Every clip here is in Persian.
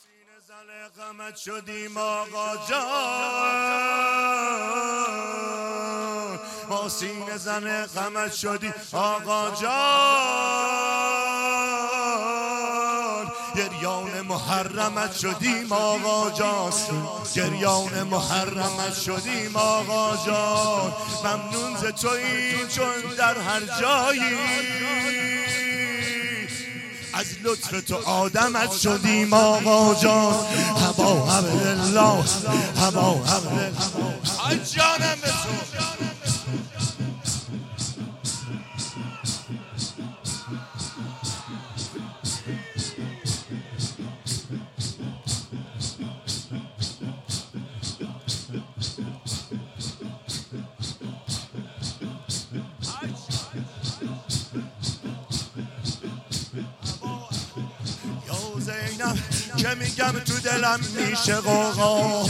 سینه زن غمت شدیم آقا جان، ما سینه زن غمت شدیم آقا جان، گریان محرمت شدیم آقا جان، گریان محرمت شدیم آقا جان. ممنون ز توییم چون در هر جایی از لطف تو آدمت شدیم آقا جان. هوا حبلالله هوا حبلالله ای جانم به تو. زینب که میگم تو دلم میشه غوغا،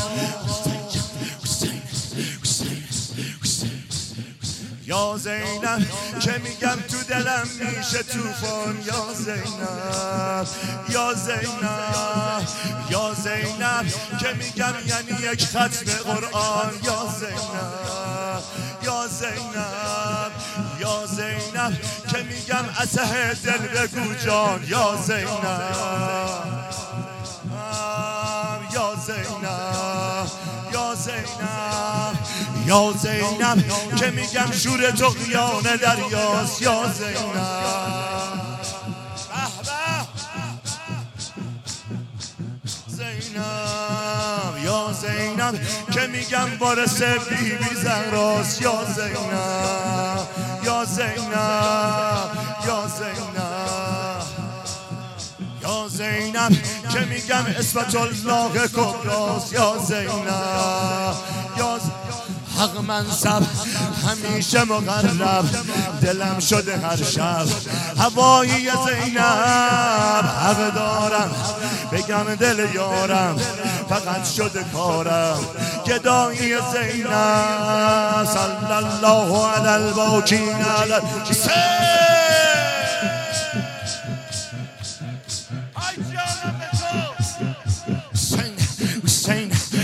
یا زینب که میگم تو دلم میشه طوفان، یا زینب یا زینب یا زینب که میگم یعنی یک ختم قرآن، یا زینب یا زینب یا زینب که میگم اته دل بگو جان، یا زینب یا زینب یا زینب یا زینب که میگم شور تو قیان دریاست، یا زینب زینب یا زینب که میگم وارث بی بی زهراست، یا زینب یا زینب یا زینب یا زینب که میگم اسمت الله کبراست، یا زینب یا حق منصب همیشه مقرب، دلم شده هر شب هوایی زینب، حق دارم بگم دل یارم فقط شده کارم گدایی زینب. صلی الله علی الباکین علی حسین